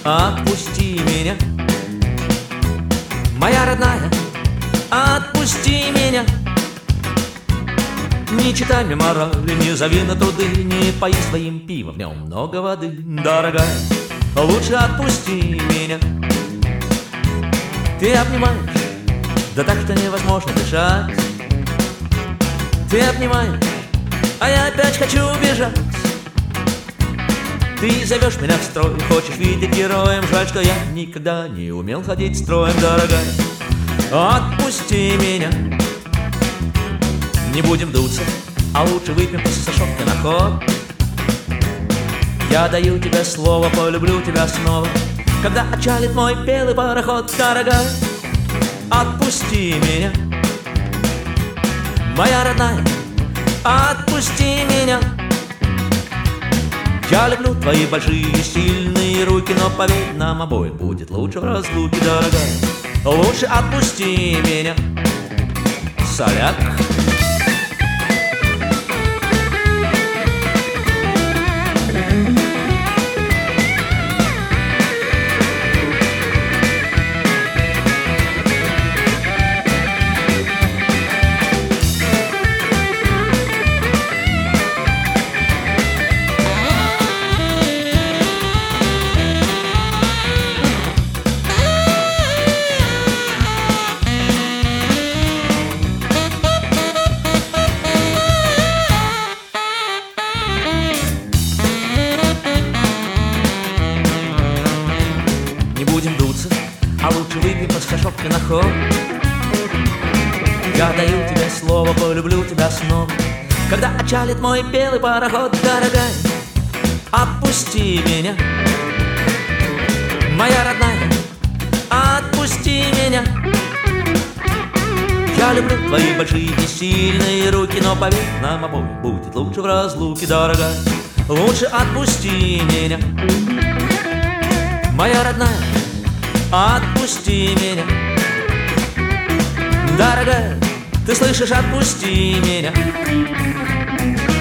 отпусти меня. Моя родная, отпусти меня. Не читай мне морали, не зови на труды, не пои своим пивом, в нем много воды. Дорогая, лучше отпусти меня. Ты обнимаешь, да так, что невозможно дышать. Ты обнимаешь, а я опять хочу бежать. Ты зовешь меня в строй, хочешь видеть героем. Жаль, что я никогда не умел ходить строем. Дорогая, отпусти меня. Не будем дуться, а лучше выпьем пассажирка на ход. Я даю тебе слово, полюблю тебя снова, когда отчалит мой белый пароход. Дорогая, отпусти меня. Моя родная, отпусти меня. Я люблю твои большие сильные руки, но поверь, нам обоим будет лучше в разлуке. Дорогая, лучше отпусти меня. Соляк. Будем дуться, а лучше выпьем по сташовке на ход. Я даю тебе слово, полюблю тебя снова, когда отчалит мой белый пароход. Дорогая, отпусти меня. Моя родная, отпусти меня. Я люблю твои большие и сильные руки, но поверь, нам обоим будет лучше в разлуке. Дорогая, лучше отпусти меня. Моя родная, отпусти меня. Дорогая, ты слышишь, отпусти меня.